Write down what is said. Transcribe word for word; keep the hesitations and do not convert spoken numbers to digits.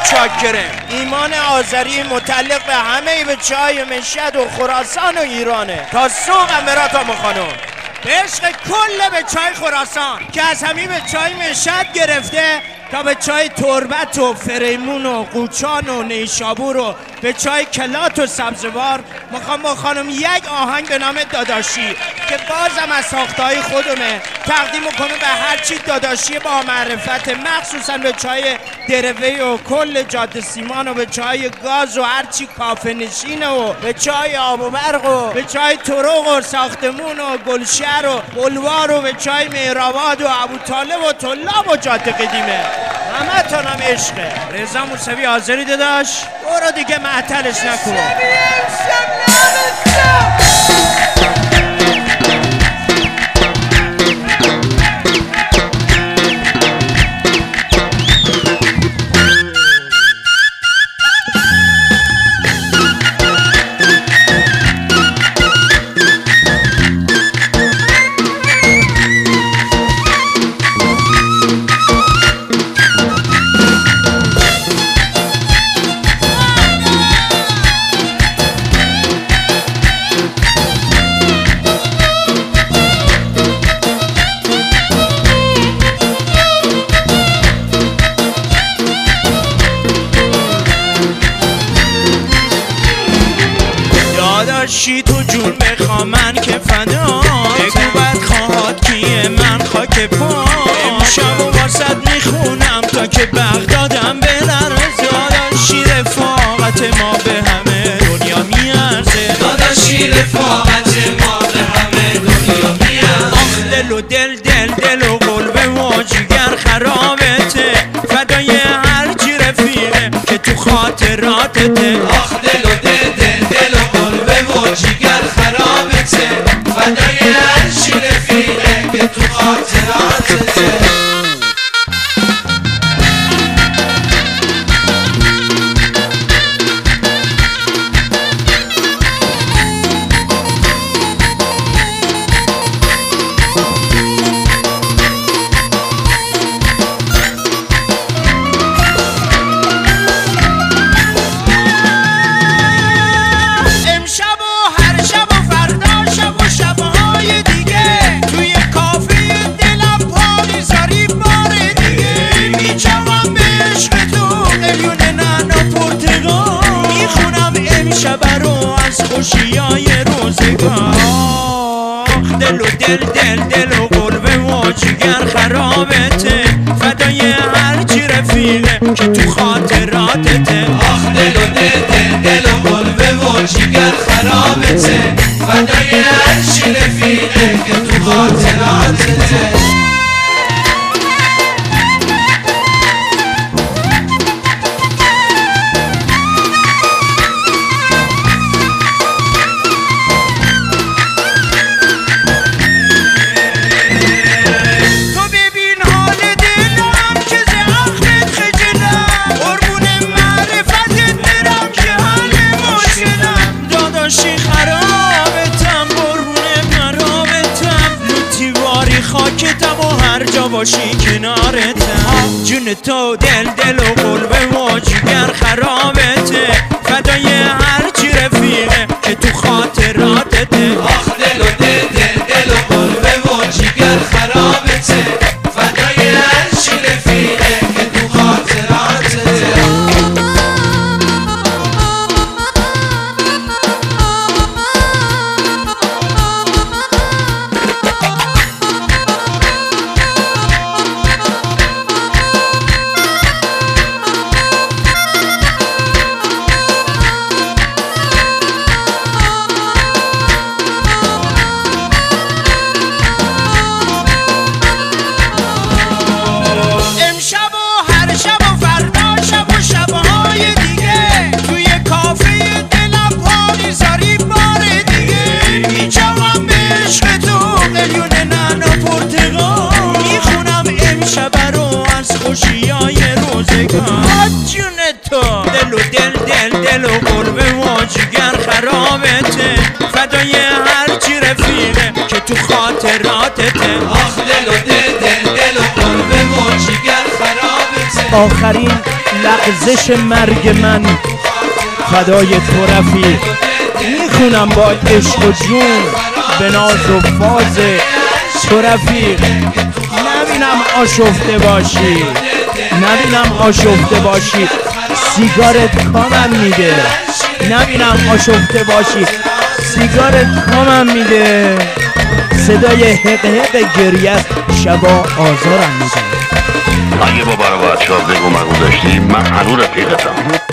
چاکرم. ایمان آذری متعلق به همه به چای مشهد و خراسان و ایرانه تا سوق امراتم خانم. به عشق کل به چای خراسان که از همین به چای مشهد گرفته تا به چای تربت و فریمون و قوچان و نیشابور و به چای کلات و سبزوار میخوام با خانم یک آهنگ به نام داداشی که بازم از ساختهای خودمه تقدیم کنم به هر چی داداشی با معرفت، مخصوصا به چای دروی و کل جاده سیمان و به چای گاز و هر چی کافه نشینه و به چای آب و برق و به چای طرق و ساختمون و گلشهر و بلوار و به چای مهرآباد و ابوطالب و طلاب و جاده قدیمه. همه تانم عشقه. رضا موسوی آذری داداش برو دیگه معطلش نکن. داداشی تو جون بخوام من که فدا بگو بد خواهد کیه من خاک پا امشب و واسد میخونم تا که بغدادم بلرزه. داداشی رفاقت ما به همه دنیا میارزه. داداشی رفاقت ما به همه دنیا میارزه. آخ دل و دل دل دل و قلب و جگر خرابته فدای هرچی رفیقه که تو خاطراتته. آخ دل و دل دل دل و قلب و جگر خرابته فدای هرچی رفیقه که تو خاطراتته. خوشیای روزگار آخ دل و دل دل دل و قلب و جگر خرابته فدای هرچی رفیقه که تو خاطراتته. آخ دل و دل دل دل و قلب و جگر خرابته فدای هرچی رفیقه که تو خاطراتته. خاکتم و هر جا باشی کنارتم. جون تو دل دل و قلب و جگر خرابته فدای هرچی رفیقه که تو خاطراتته. آخ دل و دل دل دل و قلب و جگر خرابته فدای هرچی رفیقه که تو خاطراتته. خوشیای روزگار جون تو دل و دل دل دل و قلب و جگر خرابته فدای هرچی رفیقه که تو خاطراتته. آخ دل و دل دل دل و قلب و جگر خرابته. آخرین لغزش مرگ من فدای تو رفیق. میخونم با عشق و جون به ناز و فاز تو رفیق. نبینم آشفته باشی، نبینم آشفته باشی، سیگارت کامم میده. نبینم آشفته باشی، سیگارت کامم میده. صدای حق حق گریت شبا آزارم میده. اگه با برای بچه ها بگو مگو داشتی من هنو رفیقتم.